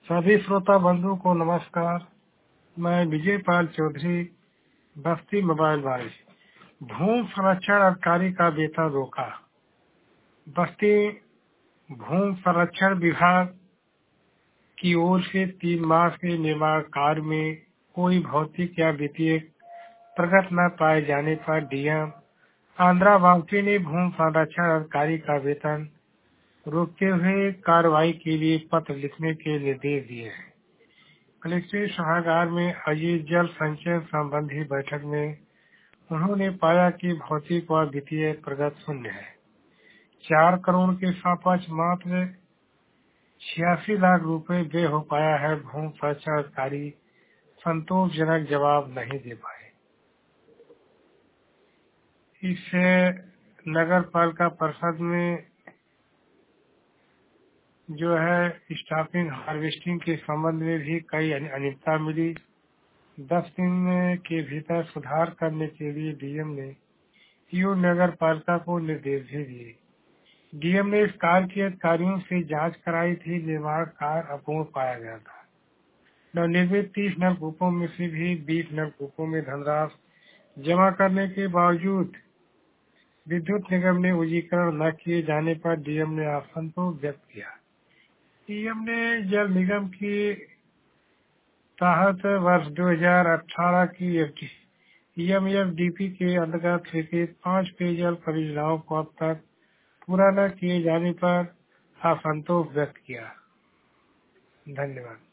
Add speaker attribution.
Speaker 1: सभी श्रोता बंधु को नमस्कार। मैं विजय पाल चौधरी, बस्ती मोबाइल वाली। भूमि संरक्षण अधिकारी का वेतन रोका। बस्ती भूमि संरक्षण विभाग की ओर से 3 माह के निर्माण कार्य में कोई भौतिक या वित्तीय प्रगति न पाए जाने पर डीएम आंध्रावासी ने भूमि संरक्षण अधिकारी का वेतन रोकते हुए कार्रवाई के लिए पत्र लिखने के निर्देश दिए हैं। कलेक्ट्रेट सभागार में आयोजित जल संचयन संबंधी बैठक में उन्होंने पाया कि भौतिक व वित्तीय प्रगति शून्य है। 4 करोड़ के सापेक्ष मात्र 86 लाख रुपए व्यय हो पाया है। भूमि संरक्षण अधिकारी संतोषजनक जवाब नहीं दे पाए। इससे नगर पालिका परिषद में जो है स्टाफिंग हार्वेस्टिंग के संबंध में भी कई अनियमितता मिली। 10 दिन के भीतर सुधार करने के लिए डीएम ने ईओ नगर पालिका को निर्देश भी दिए। डीएम ने इस कार्य के अधिकारियों से जांच कराई थी। निर्माण कार्य अपूर्ण पाया गया था। नवनिर्मित 30 नलकूपों में से भी 20 नलकूपों में धनराशि जमा करने के बावजूद विद्युत निगम ने उजीकरण न किए जाने पर डीएम ने असंतोष व्यक्त किया। डीएम ने जल निगम की तहत वर्ष 2018 की ईएमएफडीपी के अंतर्गत स्वीकृत 5 पेयजल परियोजनाओं को अब तक पूरा न किए जाने पर असंतोष व्यक्त किया। धन्यवाद।